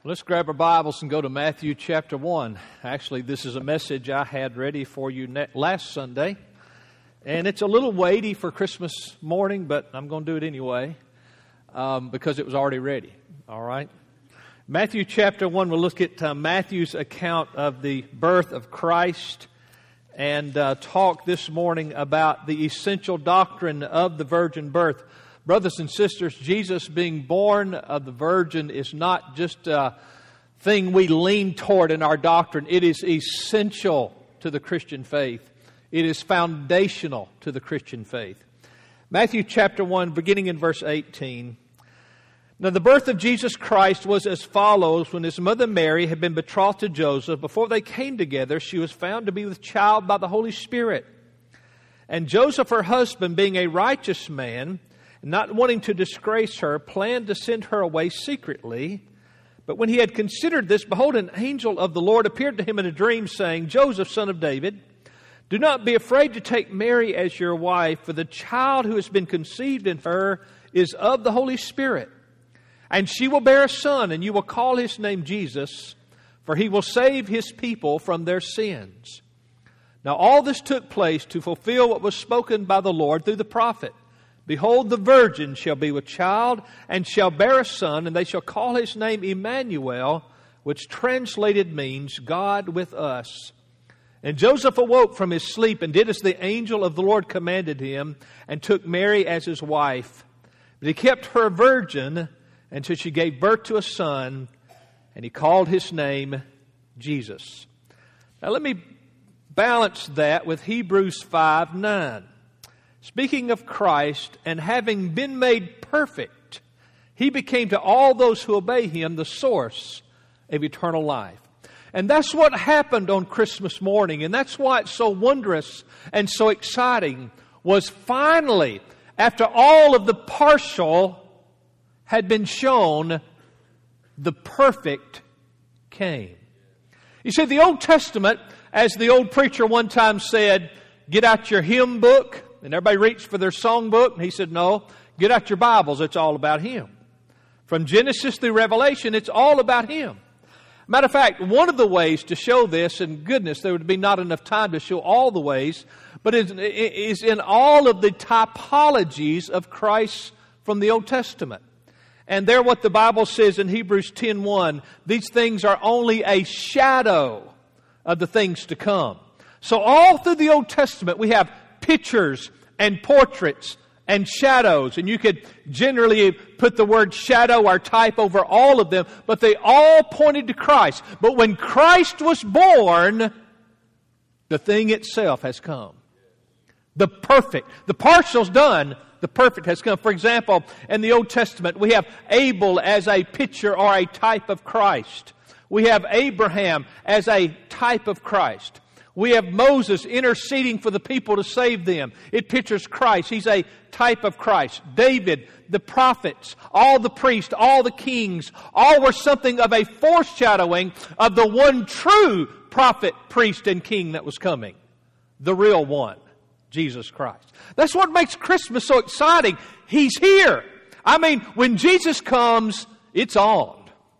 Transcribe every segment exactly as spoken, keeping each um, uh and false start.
Let's grab our Bibles and go to Matthew chapter one. Actually, this is a message I had ready for you ne- last Sunday. And it's a little weighty for Christmas morning, but I'm going to do it anyway um, because it was already ready. All right? Matthew chapter one, we'll look at uh, Matthew's account of the birth of Christ and uh, talk this morning about the essential doctrine of the virgin birth. Brothers and sisters, Jesus being born of the Virgin is not just a thing we lean toward in our doctrine. It is essential to the Christian faith. It is foundational to the Christian faith. Matthew chapter one, beginning in verse eighteen. Now the birth of Jesus Christ was as follows. When his mother Mary had been betrothed to Joseph, before they came together, she was found to be with child by the Holy Spirit. And Joseph, her husband, being a righteous man, not wanting to disgrace her, planned to send her away secretly. But when he had considered this, behold, an angel of the Lord appeared to him in a dream, saying, Joseph, son of David, do not be afraid to take Mary as your wife, for the child who has been conceived in her is of the Holy Spirit. And she will bear a son, and you will call his name Jesus, for he will save his people from their sins. Now all this took place to fulfill what was spoken by the Lord through the prophet. Behold, the virgin shall be with child, and shall bear a son, and they shall call his name Emmanuel, which translated means God with us. And Joseph awoke from his sleep, and did as the angel of the Lord commanded him, and took Mary as his wife. But he kept her a virgin until she gave birth to a son, and he called his name Jesus. Now let me balance that with Hebrews five nine. Speaking of Christ, and having been made perfect, he became to all those who obey him the source of eternal life. And that's what happened on Christmas morning, and that's why it's so wondrous and so exciting, was finally, after all of the partial had been shown, the perfect came. You see, the Old Testament, as the old preacher one time said, get out your hymn book. And everybody reached for their songbook, and he said, no, get out your Bibles, it's all about Him. From Genesis through Revelation, it's all about Him. Matter of fact, one of the ways to show this, and goodness, there would be not enough time to show all the ways, but it is in all of the typologies of Christ from the Old Testament. And there what the Bible says in Hebrews ten one, these things are only a shadow of the things to come. So all through the Old Testament we have pictures and portraits and shadows. And you could generally put the word shadow or type over all of them, but they all pointed to Christ. But when Christ was born, the thing itself has come. The perfect. The partial's done. The perfect has come. For example, in the Old Testament, we have Abel as a picture or a type of Christ. We have Abraham as a type of Christ. We have Moses interceding for the people to save them. It pictures Christ. He's a type of Christ. David, the prophets, all the priests, all the kings, all were something of a foreshadowing of the one true prophet, priest, and king that was coming. The real one, Jesus Christ. That's what makes Christmas so exciting. He's here. I mean, when Jesus comes, it's on.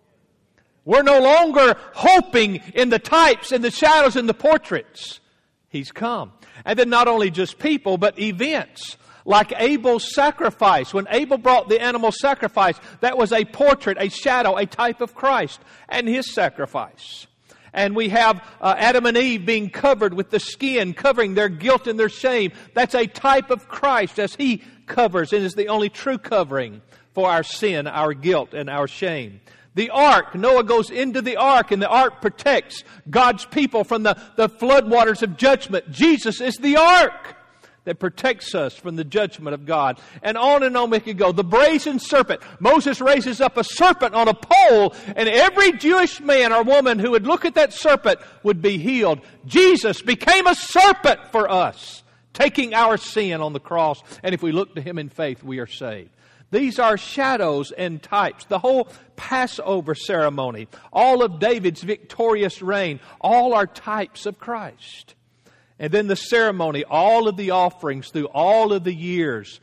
We're no longer hoping in the types and the shadows and the portraits. He's come. And then not only just people, but events. Like Abel's sacrifice. When Abel brought the animal sacrifice, that was a portrait, a shadow, a type of Christ and His sacrifice. And we have uh, Adam and Eve being covered with the skin, covering their guilt and their shame. That's a type of Christ as He covers and is the only true covering for our sin, our guilt, and our shame. The ark, Noah goes into the ark, and the ark protects God's people from the, the floodwaters of judgment. Jesus is the ark that protects us from the judgment of God. And on and on we could go. The brazen serpent. Moses raises up a serpent on a pole, and every Jewish man or woman who would look at that serpent would be healed. Jesus became a serpent for us, taking our sin on the cross. And if we look to Him in faith, we are saved. These are shadows and types. The whole Passover ceremony, all of David's victorious reign, all are types of Christ. And then the ceremony, all of the offerings through all of the years,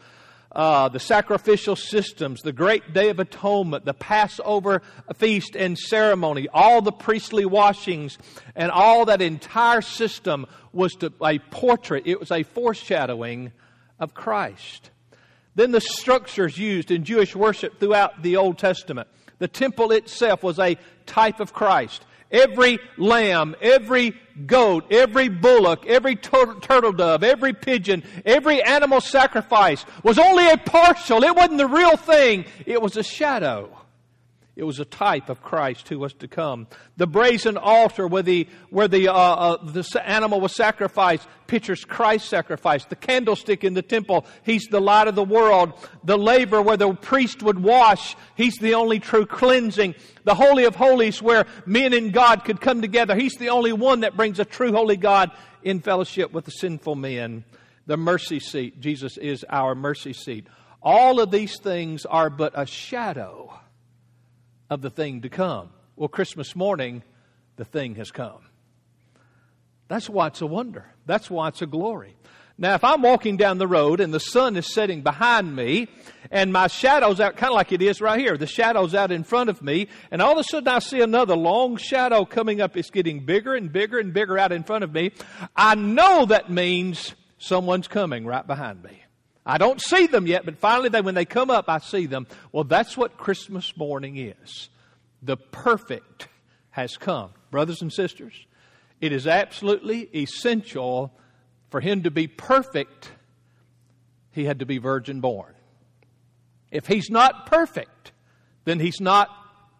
uh, the sacrificial systems, the great Day of Atonement, the Passover feast and ceremony, all the priestly washings, and all that entire system was to, a portrait. It was a foreshadowing of Christ. Then the structures used in Jewish worship throughout the Old Testament. The temple itself was a type of Christ. Every lamb, every goat, every bullock, every tur- turtle dove, every pigeon, every animal sacrifice was only a partial. It wasn't the real thing. It was a shadow. It was a type of Christ who was to come. The brazen altar where the where the uh, uh, the animal was sacrificed pictures Christ's sacrifice. The candlestick in the temple, He's the light of the world. The laver where the priest would wash, He's the only true cleansing. The Holy of Holies where men and God could come together, He's the only one that brings a true holy God in fellowship with the sinful men. The mercy seat, Jesus is our mercy seat. All of these things are but a shadow of the thing to come. Well, Christmas morning, the thing has come. That's why it's a wonder. That's why it's a glory. Now, if I'm walking down the road and the sun is setting behind me and my shadow's out, kind of like it is right here, the shadow's out in front of me, and all of a sudden I see another long shadow coming up. It's getting bigger and bigger and bigger out in front of me. I know that means someone's coming right behind me. I don't see them yet, but finally they, when they come up, I see them. Well, that's what Christmas morning is. The perfect has come. Brothers and sisters, it is absolutely essential for Him to be perfect. He had to be virgin born. If He's not perfect, then He's not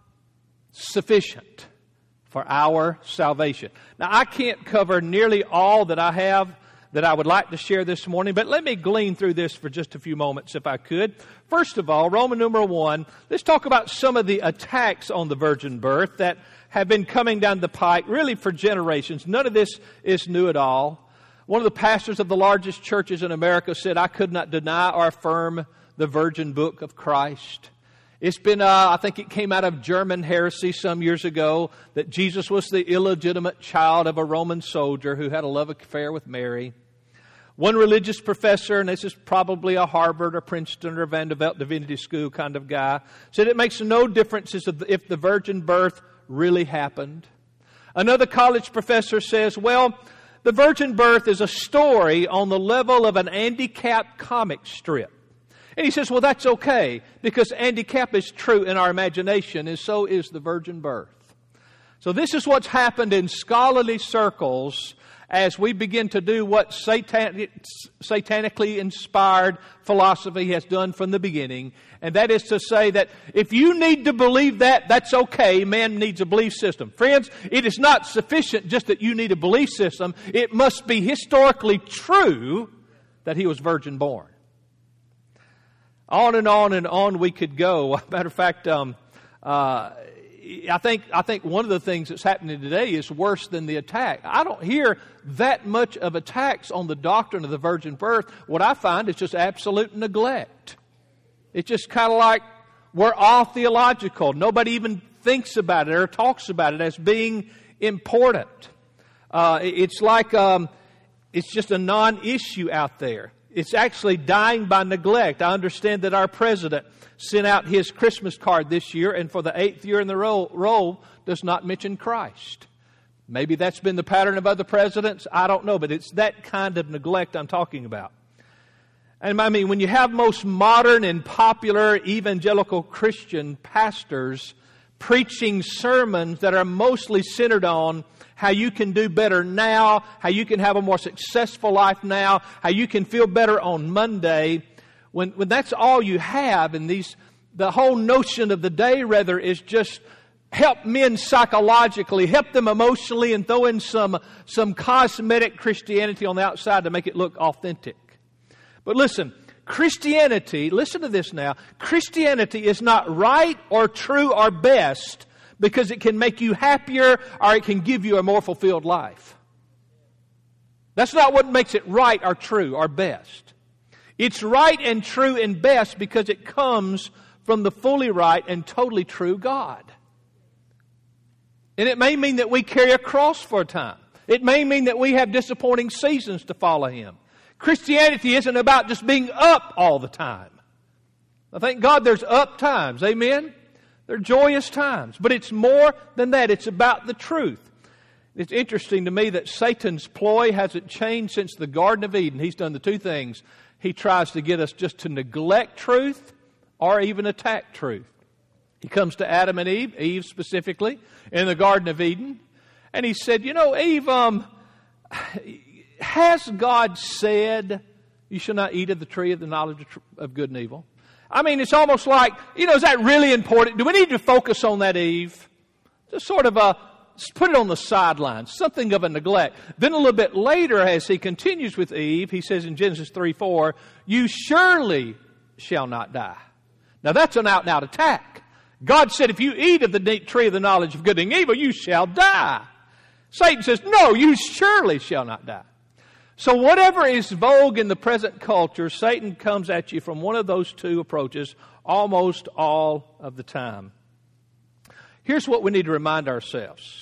sufficient for our salvation. Now, I can't cover nearly all that I have that I would like to share this morning, but let me glean through this for just a few moments if I could. First of all, Roman numeral one, let's talk about some of the attacks on the virgin birth that have been coming down the pike really for generations. None of this is new at all. One of the pastors of the largest churches in America said, I could not deny or affirm the virgin book of Christ. It's been, uh, I think it came out of German heresy some years ago that Jesus was the illegitimate child of a Roman soldier who had a love affair with Mary. One religious professor, and this is probably a Harvard or Princeton or Vanderbilt Divinity School kind of guy, said it makes no difference if the virgin birth really happened. Another college professor says, well, the virgin birth is a story on the level of an Andy Capp comic strip. And he says, well, that's okay, because Andy Capp is true in our imagination, and so is the virgin birth. So this is what's happened in scholarly circles as we begin to do what satanic, satanically inspired philosophy has done from the beginning. And that is to say that if you need to believe that, that's okay. Man needs a belief system. Friends, it is not sufficient just that you need a belief system. It must be historically true that He was virgin born. On and on and on we could go. Matter of fact, um, uh, I think I think one of the things that's happening today is worse than the attack. I don't hear that much of attacks on the doctrine of the virgin birth. What I find is just absolute neglect. It's just kind of like we're all theological. Nobody even thinks about it or talks about it as being important. Uh, it's like um, it's just a non-issue out there. It's actually dying by neglect. I understand that our president sent out his Christmas card this year, and for the eighth year in the row, row does not mention Christ. Maybe that's been the pattern of other presidents. I don't know, but it's that kind of neglect I'm talking about. And I mean, when you have most modern and popular evangelical Christian pastors preaching sermons that are mostly centered on how you can do better now, how you can have a more successful life now, how you can feel better on Monday, when when that's all you have, and these the whole notion of the day rather is just help men psychologically, help them emotionally, and throw in some some cosmetic Christianity on the outside to make it look authentic. But listen, Christianity, listen to this now, Christianity is not right or true or best because it can make you happier or it can give you a more fulfilled life. That's not what makes it right or true or best. It's right and true and best because it comes from the fully right and totally true God. And it may mean that we carry a cross for a time. It may mean that we have disappointing seasons to follow Him. Christianity isn't about just being up all the time. I thank God there's up times. Amen? They're joyous times. But it's more than that. It's about the truth. It's interesting to me that Satan's ploy hasn't changed since the Garden of Eden. He's done the two things. He tries to get us just to neglect truth or even attack truth. He comes to Adam and Eve, Eve specifically, in the Garden of Eden. And he said, you know, Eve, um, has God said you shall not eat of the tree of the knowledge of good and evil? I mean, it's almost like, you know, is that really important? Do we need to focus on that, Eve? Just sort of a, put it on the sidelines, something of a neglect. Then a little bit later, as he continues with Eve, he says in Genesis three four, you surely shall not die. Now that's an out-and-out attack. God said, if you eat of the tree of the knowledge of good and evil, you shall die. Satan says, no, you surely shall not die. So whatever is vogue in the present culture, Satan comes at you from one of those two approaches almost all of the time. Here's what we need to remind ourselves.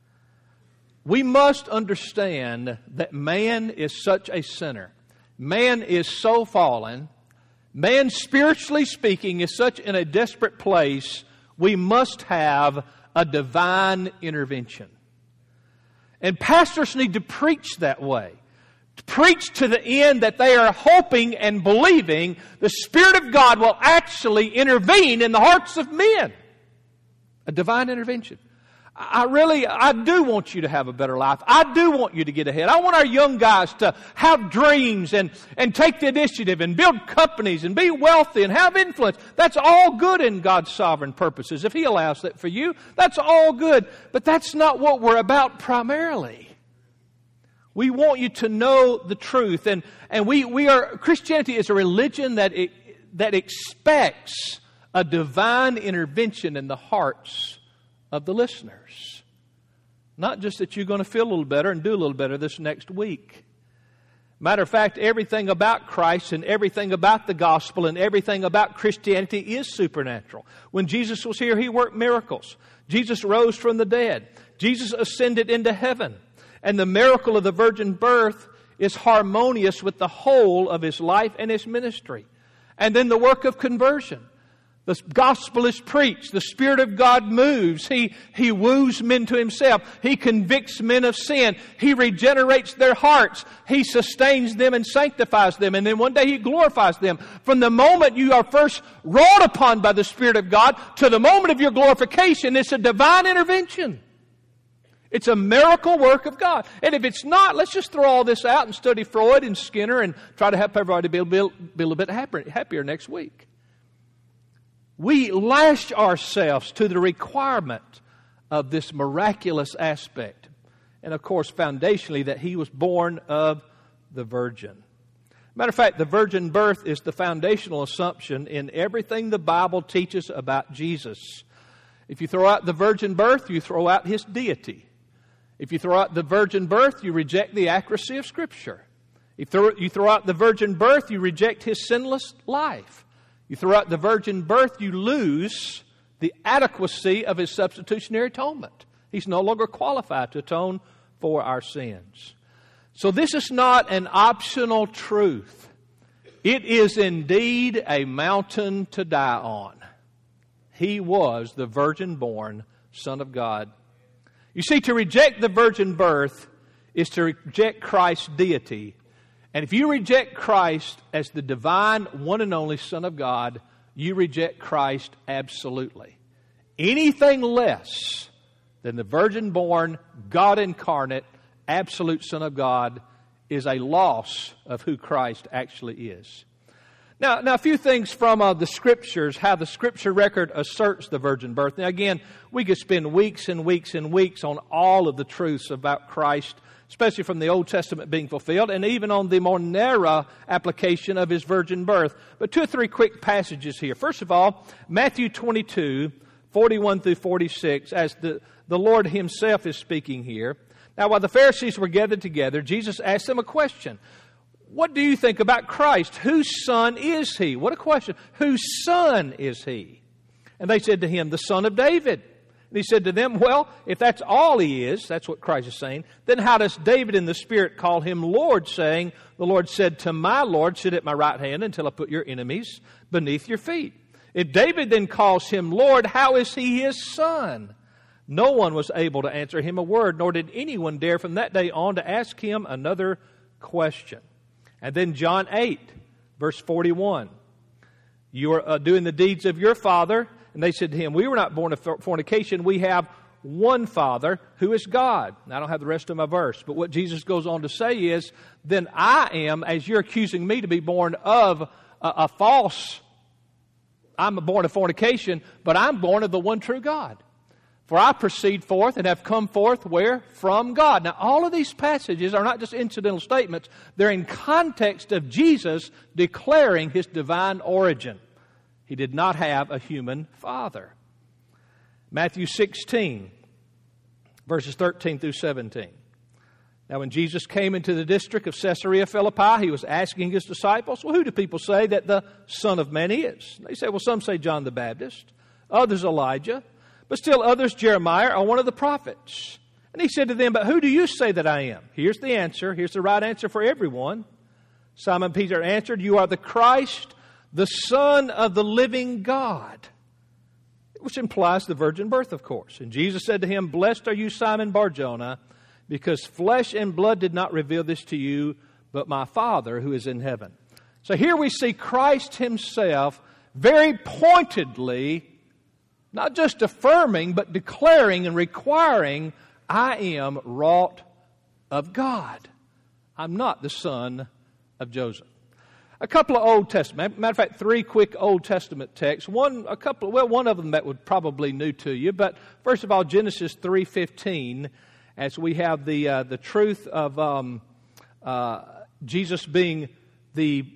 We must understand that man is such a sinner. Man is so fallen. Man, spiritually speaking, is such in a desperate place. We must have a divine intervention. And pastors need to preach that way. To preach to the end that they are hoping and believing the Spirit of God will actually intervene in the hearts of men. A divine intervention. I really, I do want you to have a better life. I do want you to get ahead. I want our young guys to have dreams and, and take the initiative and build companies and be wealthy and have influence. That's all good in God's sovereign purposes. If He allows that for you, that's all good. But that's not what we're about primarily. We want you to know the truth. And, and we, we are, Christianity is a religion that, it, that expects a divine intervention in the hearts of the listeners. Not just that you're going to feel a little better and do a little better this next week. Matter of fact, everything about Christ and everything about the gospel and everything about Christianity is supernatural. When Jesus was here, He worked miracles. Jesus rose from the dead. Jesus ascended into heaven. And the miracle of the virgin birth is harmonious with the whole of His life and His ministry. And then the work of conversion. The gospel is preached. The Spirit of God moves. He, he woos men to Himself. He convicts men of sin. He regenerates their hearts. He sustains them and sanctifies them. And then one day He glorifies them. From the moment you are first wrought upon by the Spirit of God to the moment of your glorification, it's a divine intervention. It's a miracle work of God. And if it's not, let's just throw all this out and study Freud and Skinner and try to help everybody be, be, be a little bit happier, happier next week. We lash ourselves to the requirement of this miraculous aspect. And of course, foundationally, that He was born of the virgin. Matter of fact, the virgin birth is the foundational assumption in everything the Bible teaches about Jesus. If you throw out the virgin birth, you throw out His deity. If you throw out the virgin birth, you reject the accuracy of Scripture. If you throw out the virgin birth, you reject His sinless life. You throw out the virgin birth, you lose the adequacy of His substitutionary atonement. He's no longer qualified to atone for our sins. So this is not an optional truth. It is indeed a mountain to die on. He was the virgin-born Son of God. You see, to reject the virgin birth is to reject Christ's deity. And if you reject Christ as the divine, one and only Son of God, you reject Christ absolutely. Anything less than the virgin-born, God-incarnate, absolute Son of God is a loss of who Christ actually is. Now, now a few things from uh, the Scriptures, how the Scripture record asserts the virgin birth. Now, again, we could spend weeks and weeks and weeks on all of the truths about Christ, especially from the Old Testament being fulfilled, and even on the more narrow application of His virgin birth. But two or three quick passages here. First of all, Matthew twenty-two, forty-one through forty-six, as the, the Lord Himself is speaking here. Now, while the Pharisees were gathered together, Jesus asked them a question. What do you think about Christ? Whose son is He? What a question. Whose son is He? And they said to Him, the Son of David. And he said to them, well, if that's all he is, that's what Christ is saying, then how does David in the Spirit call him Lord, saying, the Lord said to my Lord, sit at my right hand until I put your enemies beneath your feet. If David then calls him Lord, how is he his son? No one was able to answer him a word, nor did anyone dare from that day on to ask him another question. And then John eight, verse forty-one. You are uh, doing the deeds of your father. And they said to him, we were not born of fornication. We have one Father who is God. Now, I don't have the rest of my verse. But what Jesus goes on to say is, then I am, as you're accusing me to be born of a, a false, I'm born of fornication, but I'm born of the one true God. For I proceed forth and have come forth where? From God. Now, all of these passages are not just incidental statements. They're in context of Jesus declaring His divine origin. He did not have a human father. Matthew sixteen, verses thirteen through seventeen. Now, when Jesus came into the district of Caesarea Philippi, He was asking His disciples, well, who do people say that the Son of Man is? They said, well, some say John the Baptist, others Elijah, but still others Jeremiah or one of the prophets. And He said to them, but who do you say that I am? Here's the answer. Here's the right answer for everyone. Simon Peter answered, you are the Christ, the Son of the living God, which implies the virgin birth, of course. And Jesus said to him, blessed are you, Simon Bar-Jonah, because flesh and blood did not reveal this to you, but my Father who is in heaven. So here we see Christ Himself very pointedly, not just affirming, but declaring and requiring, I am wrought of God. I'm not the son of Joseph. A couple of Old Testament, matter of fact, three quick Old Testament texts. One, a couple, well, one of them that would probably new to you. But first of all, Genesis three fifteen, as we have the uh, the truth of um, uh, Jesus being the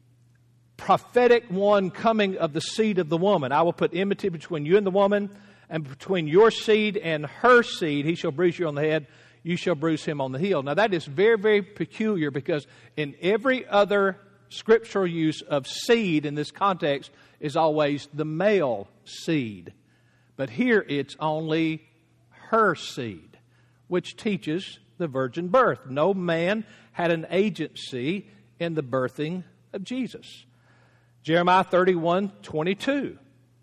prophetic one coming of the seed of the woman. I will put enmity between you and the woman, and between your seed and her seed. He shall bruise you on the head, you shall bruise him on the heel. Now that is very, very peculiar, because in every other scriptural use of seed in this context is always the male seed. But here it's only her seed, which teaches the virgin birth. No man had an agency in the birthing of Jesus. Jeremiah thirty-one twenty-two.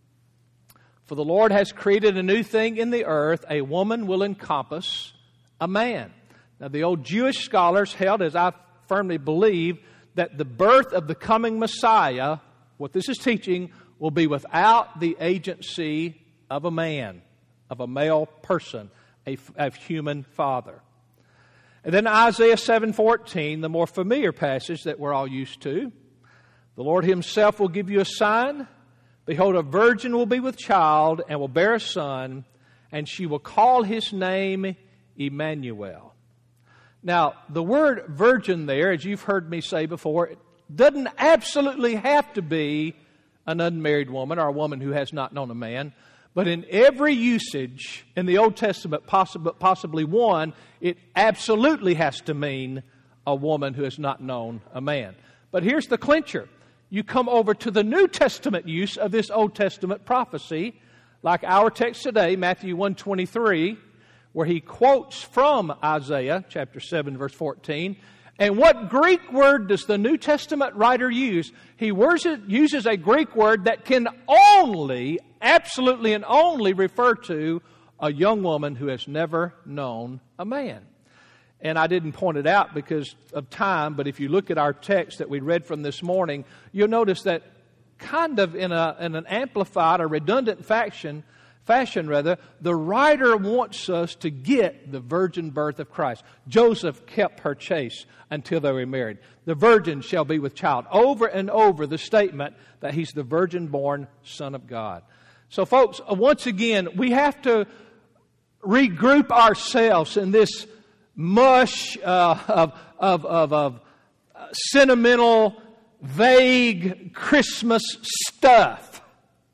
For the Lord has created a new thing in the earth, a woman will encompass a man. Now the old Jewish scholars held, as I firmly believe, that the birth of the coming Messiah, what this is teaching, will be without the agency of a man, of a male person, a, a human father. And then Isaiah seven fourteen, the more familiar passage that we're all used to. The Lord Himself will give you a sign. Behold, a virgin will be with child and will bear a son, and she will call His name Emmanuel. Now, the word virgin there, as you've heard me say before, it doesn't absolutely have to be an unmarried woman or a woman who has not known a man. But in every usage in the Old Testament, possibly, possibly one, it absolutely has to mean a woman who has not known a man. But here's the clincher. You come over to the New Testament use of this Old Testament prophecy, like our text today, Matthew one twenty-three, where he quotes from Isaiah chapter seven, verse fourteen. And what Greek word does the New Testament writer use? He uses a Greek word that can only, absolutely and only refer to a young woman who has never known a man. And I didn't point it out because of time, but if you look at our text that we read from this morning, you'll notice that kind of in, a, in an amplified or redundant fashion, fashion rather, the writer wants us to get the virgin birth of Christ. Joseph kept her chaste until they were married. The virgin shall be with child. Over and over the statement that He's the virgin-born Son of God. So folks, once again, we have to regroup ourselves in this mush uh, of, of, of, of sentimental, vague Christmas stuff,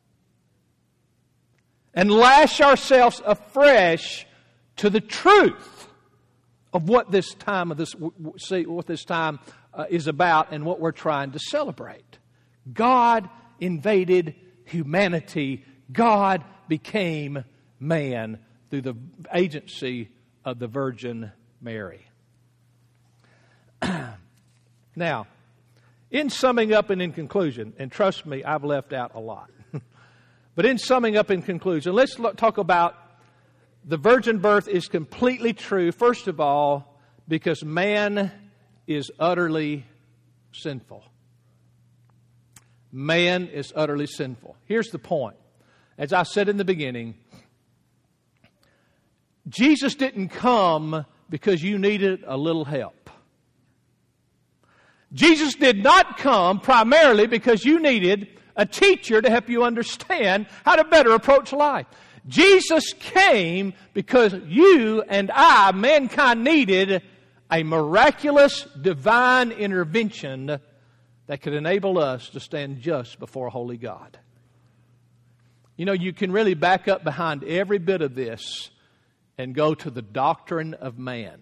and lash ourselves afresh to the truth of what this time of this what this time uh, is about and what we're trying to celebrate. God invaded humanity. God became man through the agency of the Virgin Mary. Now, in summing up and in conclusion, and trust me, I've left out a lot. But in summing up in conclusion, let's look, talk about the virgin birth is completely true, first of all, because man is utterly sinful. Man is utterly sinful. Here's the point. As I said in the beginning, Jesus didn't come because you needed a little help. Jesus did not come primarily because you needed a teacher to help you understand how to better approach life. Jesus came because you and I, mankind, needed a miraculous divine intervention that could enable us to stand just before a holy God. You know, you can really back up behind every bit of this and go to the doctrine of man.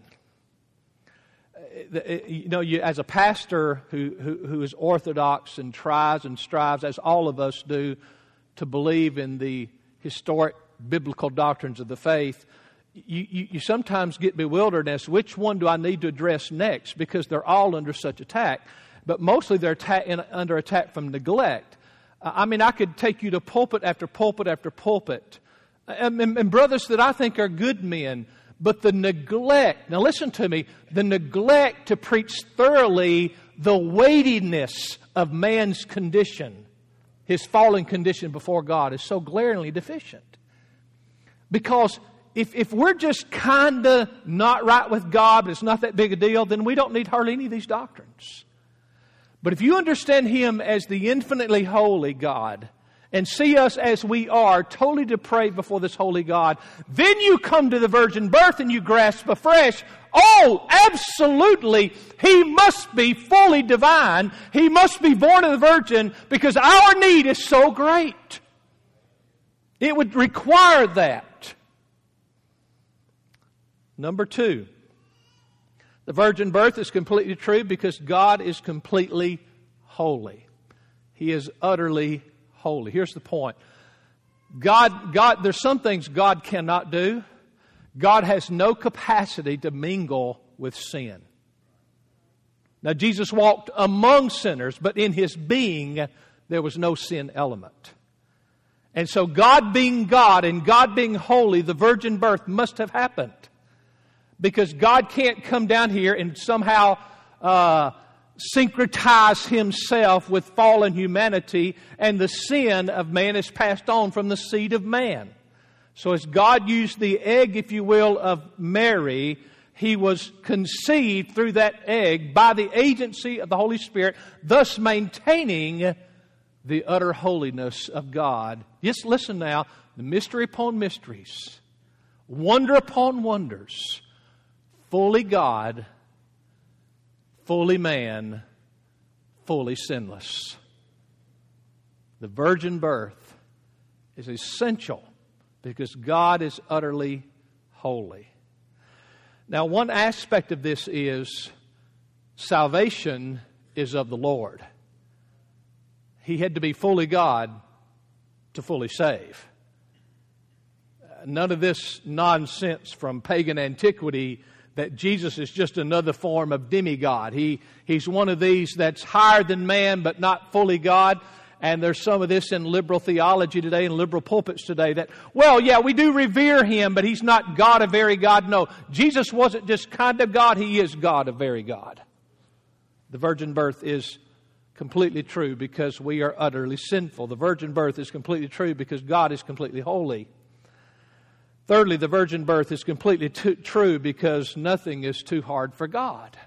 You know, you, as a pastor who, who, who is orthodox and tries and strives, as all of us do, to believe in the historic biblical doctrines of the faith, you, you, you sometimes get bewildered as to which one do I need to address next, because they're all under such attack. But mostly they're attack, in, under attack from neglect. Uh, I mean, I could take you to pulpit after pulpit after pulpit. And, and, and brothers that I think are good men, but the neglect, now listen to me, the neglect to preach thoroughly the weightiness of man's condition, his fallen condition before God, is so glaringly deficient. Because if, if we're just kind of not right with God, but it's not that big a deal, then we don't need hardly any of these doctrines. But if you understand Him as the infinitely holy God, and see us as we are, totally depraved before this holy God, then you come to the virgin birth and you grasp afresh, oh, absolutely, He must be fully divine. He must be born of the virgin because our need is so great. It would require that. Number two, the virgin birth is completely true because God is completely holy. He is utterly holy. Here's the point. God, God, there's some things God cannot do. God has no capacity to mingle with sin. Now, Jesus walked among sinners, but in His being, there was no sin element. And so God being God and God being holy, the virgin birth must have happened. Because God can't come down here and somehow uh, syncretize Himself with fallen humanity, and the sin of man is passed on from the seed of man. So as God used the egg, if you will, of Mary, He was conceived through that egg by the agency of the Holy Spirit, thus maintaining the utter holiness of God. Just listen now, the mystery upon mysteries, wonder upon wonders, fully God, fully man, fully sinless. The virgin birth is essential because God is utterly holy. Now, one aspect of this is salvation is of the Lord. He had to be fully God to fully save. None of this nonsense from pagan antiquity that Jesus is just another form of demigod. He, he's one of these that's higher than man but not fully God. And there's some of this in liberal theology today, in liberal pulpits today, that, well, yeah, we do revere Him, but He's not God, a very God. No, Jesus wasn't just kind of God. He is God, a very God. The virgin birth is completely true because we are utterly sinful. The virgin birth is completely true because God is completely holy. Thirdly, the virgin birth is completely t- true because nothing is too hard for God.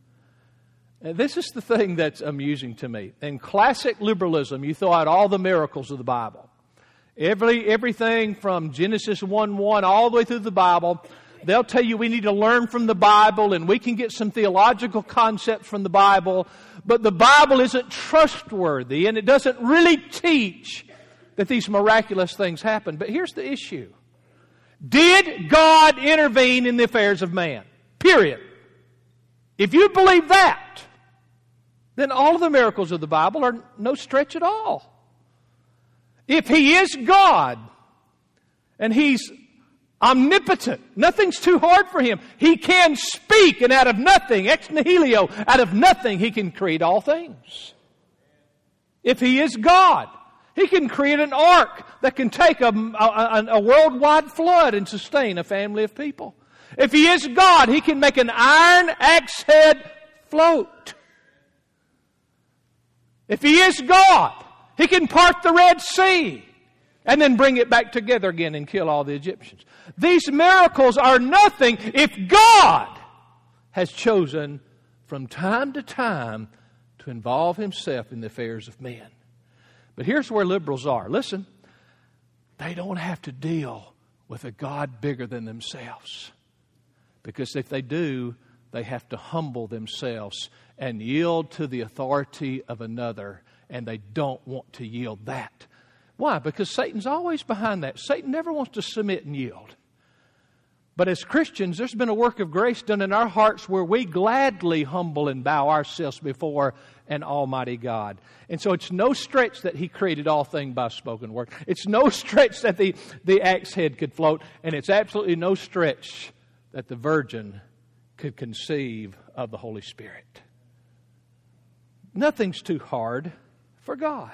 And this is the thing that's amusing to me. In classic liberalism, you throw out all the miracles of the Bible. Every, everything from Genesis one one all the way through the Bible, they'll tell you we need to learn from the Bible and we can get some theological concepts from the Bible, but the Bible isn't trustworthy and it doesn't really teach that these miraculous things happen. But here's the issue. Did God intervene in the affairs of man? Period. If you believe that, then all of the miracles of the Bible are no stretch at all. If He is God, and He's Omnipotent. Nothing's too hard for Him. He can speak, and out of nothing, ex nihilo, out of nothing, He can create all things. If He is God, He can create an ark that can take a, a, a worldwide flood and sustain a family of people. If He is God, He can make an iron axe head float. If He is God, He can part the Red Sea and then bring it back together again and kill all the Egyptians. These miracles are nothing if God has chosen from time to time to involve Himself in the affairs of men. But here's where liberals are. Listen, they don't have to deal with a God bigger than themselves. Because if they do, they have to humble themselves and yield to the authority of another. And they don't want to yield that. Why? Because Satan's always behind that. Satan never wants to submit and yield. But as Christians, there's been a work of grace done in our hearts where we gladly humble and bow ourselves before an almighty God. And so it's no stretch that He created all things by spoken word. It's no stretch that the, the axe head could float. And it's absolutely no stretch that the virgin could conceive of the Holy Spirit. Nothing's too hard for God.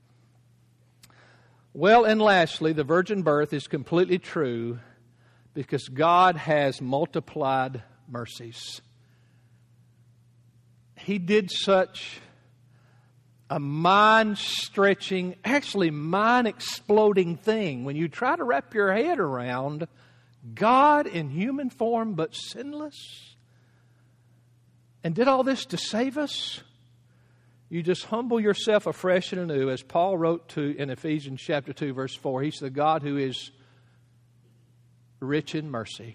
Well, and lastly, the virgin birth is completely true because God has multiplied mercies. He did such a mind-stretching, actually mind-exploding thing when you try to wrap your head around God in human form but sinless, and did all this to save us. You just humble yourself afresh and anew, as Paul wrote to in Ephesians chapter two, verse four. He's the God who is rich in mercy.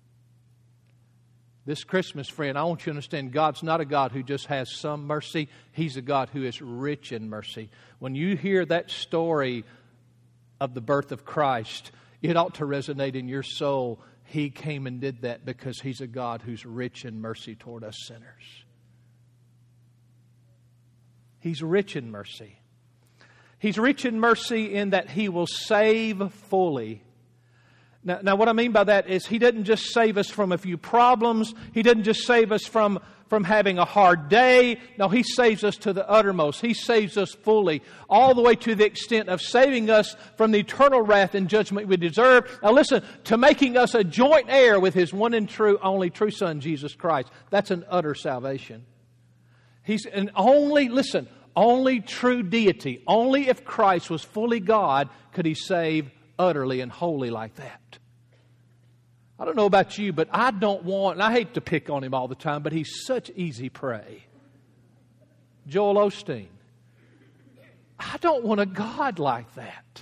This Christmas, friend, I want you to understand God's not a God who just has some mercy. He's a God who is rich in mercy. When you hear that story of the birth of Christ, it ought to resonate in your soul. He came and did that because He's a God who's rich in mercy toward us sinners. He's rich in mercy. He's rich in mercy in that He will save fully. Now, now, what I mean by that is He doesn't just save us from a few problems. He doesn't just save us from, from having a hard day. No, He saves us to the uttermost. He saves us fully, all the way to the extent of saving us from the eternal wrath and judgment we deserve. Now listen, to making us a joint heir with His one and true, only true Son, Jesus Christ. That's an utter salvation. He's an only, listen, only true deity. Only if Christ was fully God could He save utterly and wholly like that. I don't know about you, but I don't want, and I hate to pick on Him all the time, but He's such easy prey. Joel Osteen. I don't want a God like that.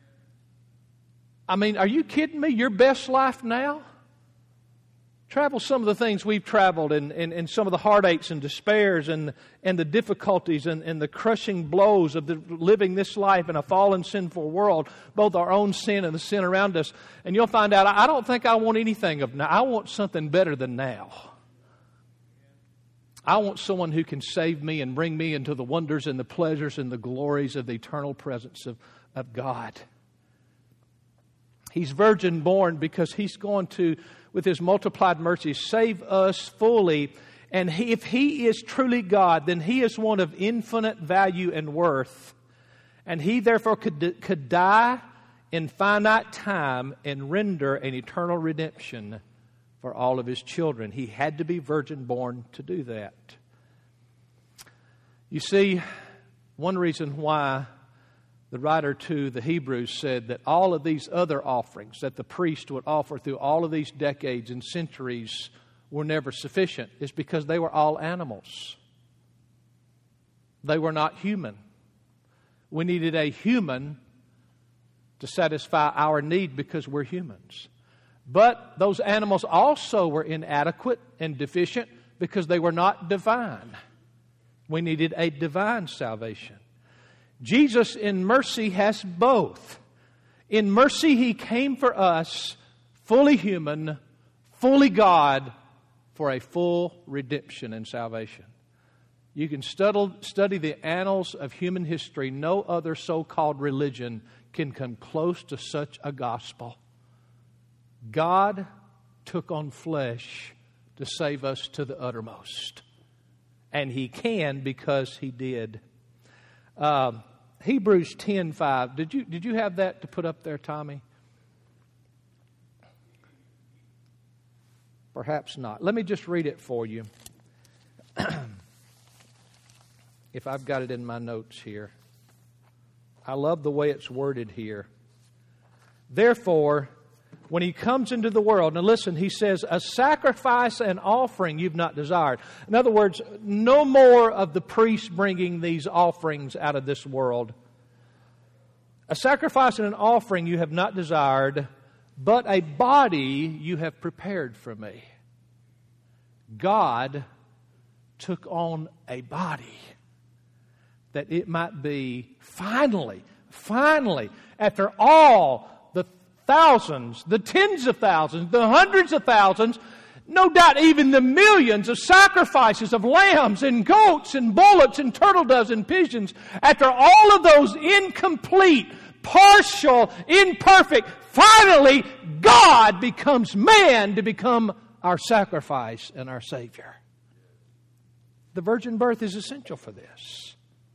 I mean, are you kidding me? Your best life now? Travel some of the things we've traveled and, and, and some of the heartaches and despairs and, and the difficulties and, and the crushing blows of the, living this life in a fallen, sinful world, both our own sin and the sin around us. And you'll find out, I don't think I want anything of now. I want something better than now. I want someone who can save me and bring me into the wonders and the pleasures and the glories of the eternal presence of, of God. He's virgin born because He's going to, with His multiplied mercy, save us fully. And he, if He is truly God, then He is one of infinite value and worth. And He therefore could, could die in finite time and render an eternal redemption for all of His children. He had to be virgin born to do that. You see, one reason why the writer to the Hebrews said that all of these other offerings that the priest would offer through all of these decades and centuries were never sufficient is because they were all animals. They were not human. We needed a human to satisfy our need because we're humans. But those animals also were inadequate and deficient because they were not divine. We needed a divine salvation. Jesus in mercy has both. In mercy He came for us, fully human, fully God, for a full redemption and salvation. You can study, study the annals of human history. No other so-called religion can come close to such a gospel. God took on flesh to save us to the uttermost. And He can because He did. Uh, Hebrews ten five. Did you, did you have that to put up there, Tommy? Perhaps not. Let me just read it for you. If I've got it in my notes here. I love the way it's worded here. Therefore, when He comes into the world, now listen, He says, a sacrifice and offering you've not desired. In other words, no more of the priests bringing these offerings out of this world. A sacrifice and an offering you have not desired, but a body you have prepared for me. God took on a body that it might be finally, finally, after all the thousands, the tens of thousands, the hundreds of thousands, no doubt even the millions of sacrifices of lambs and goats and bullocks and turtle doves and pigeons, after all of those incomplete, partial, imperfect, finally God becomes man to become our sacrifice and our Savior. The virgin birth is essential for this.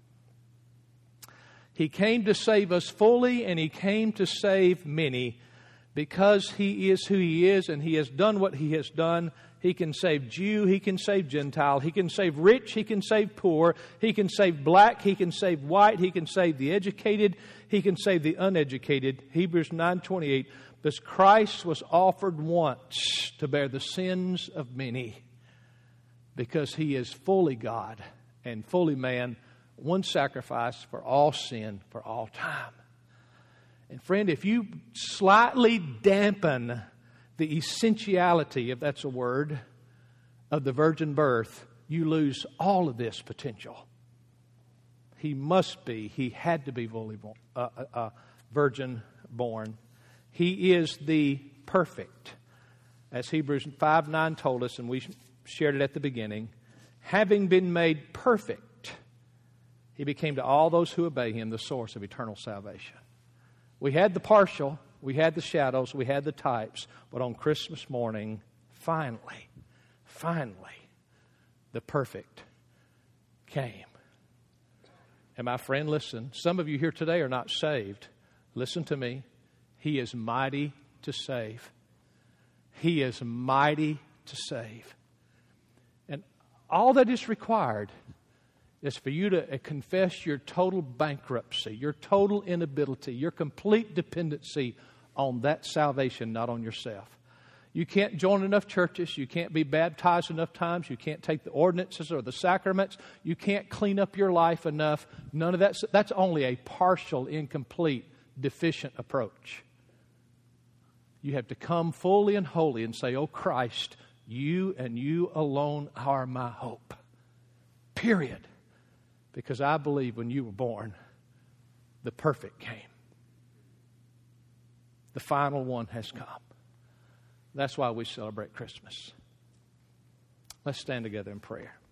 He came to save us fully, and He came to save many. Because He is who He is and He has done what He has done, He can save Jew, He can save Gentile, He can save rich, He can save poor, He can save black, He can save white, He can save the educated, He can save the uneducated. Hebrews nine twenty-eight, because Christ was offered once to bear the sins of many, because He is fully God and fully man, one sacrifice for all sin for all time. And friend, if you slightly dampen the essentiality, if that's a word, of the virgin birth, you lose all of this potential. He must be, He had to be fully born, uh, uh, virgin born. He is the perfect, as Hebrews five nine told us, and we shared it at the beginning. Having been made perfect, He became to all those who obey Him the source of eternal salvation. We had the partial, we had the shadows, we had the types, but on Christmas morning, finally, finally, the perfect came. And my friend, listen, some of you here today are not saved. Listen to me. He is mighty to save. He is mighty to save. And all that is required is for you to confess your total bankruptcy, your total inability, your complete dependency on that salvation, not on yourself. You can't join enough churches. You can't be baptized enough times. You can't take the ordinances or the sacraments. You can't clean up your life enough. None of that. That's only a partial, incomplete, deficient approach. You have to come fully and wholly and say, "Oh Christ, you and you alone are my hope." Period. Because I believe when you were born, the perfect came. The final one has come. That's why we celebrate Christmas. Let's stand together in prayer.